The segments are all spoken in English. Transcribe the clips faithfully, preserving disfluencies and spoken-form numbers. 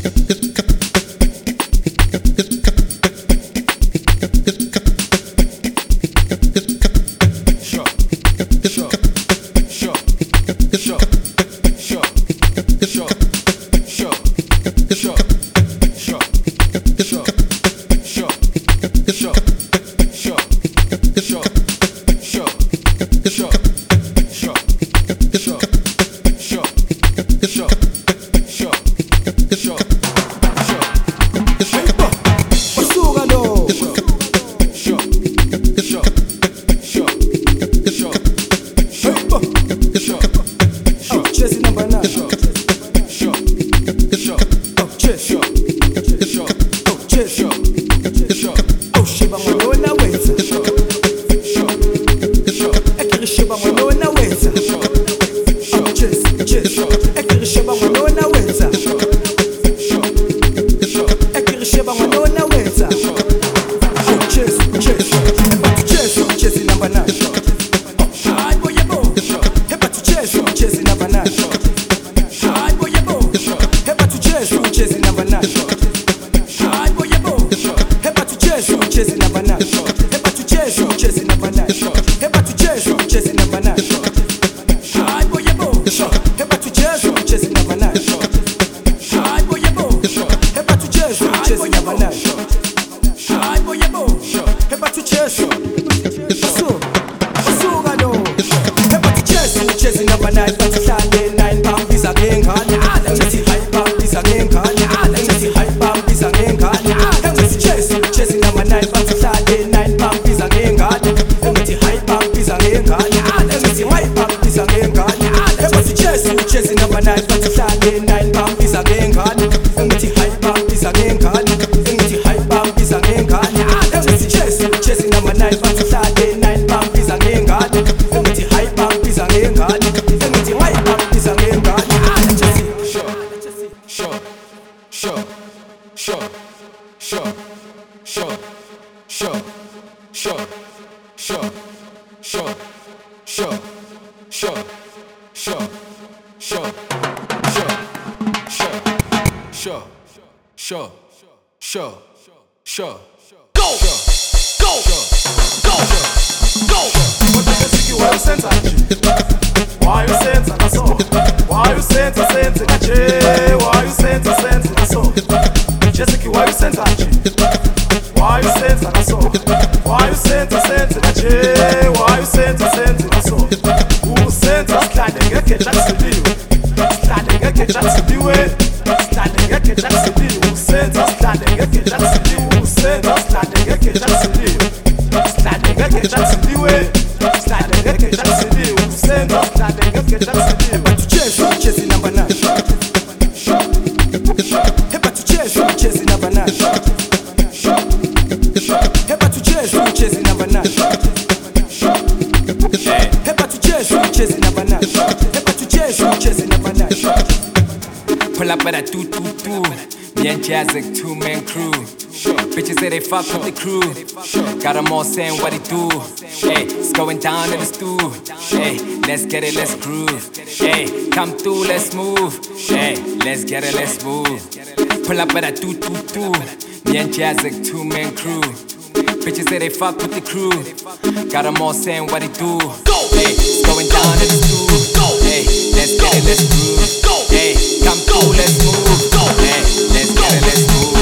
Fuck with the crew, got them all saying what he do. Hey, it's going down in the stew. Hey, let's get it, let's groove. Hey, come through, let's move. Hey, let's get it, let's move. Pull up with a doo doo doo. Me and Jazzic, two man crew. Bitches say they fuck with the crew, got them all saying what he do. Hey, it's going down in the stew. Hey, let's get it, let's groove. Hey, come through, let's move. Hey, let's get it, let's move.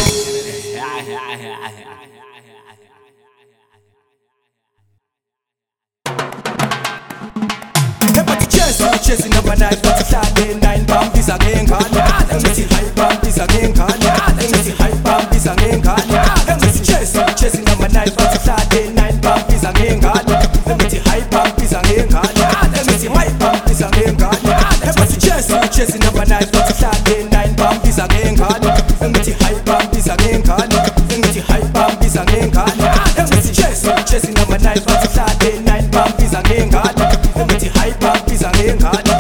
Chasing up a knife, but it's a day nine bomb, this again, can ya? Let me see high bomb, this again, can ya? Let me see high bomb, this again, can ya? Let me see chasing, chasing up a knife, but it's a day nine bomb, this again, can ya? Let me see high bomb, this again, can ya? Let me see high bomb, this again, can ya? Let me see chasing, chasing up a knife, but it's a day nine bomb, this again, can ya? Let me see high bomb, this again, can ya? Let me see high bomb, this again, can ya? Let me see chasing, chasing up a knife, but it's a day nine bomb, this again, can ya? Let me see high bomb, this again, can ya?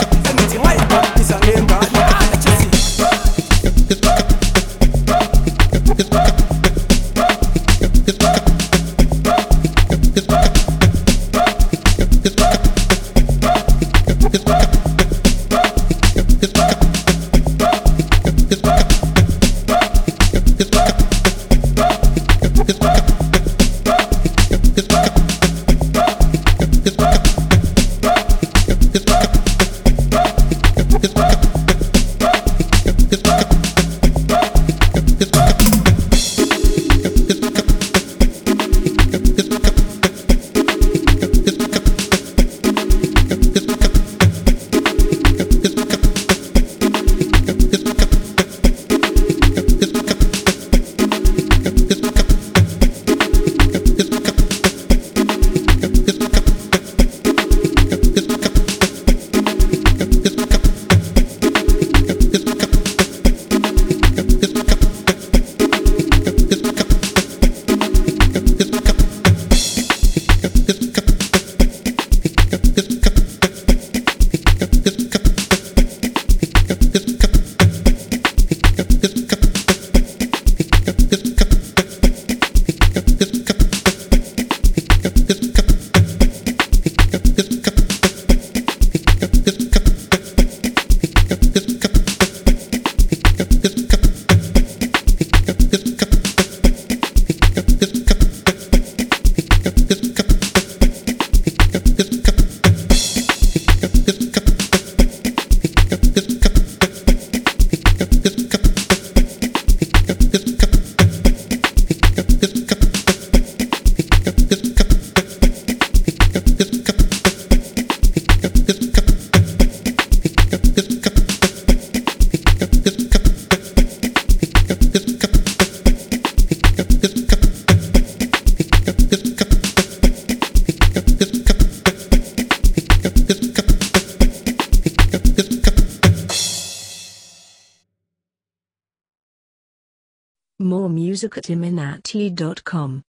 More music at iminati dot com.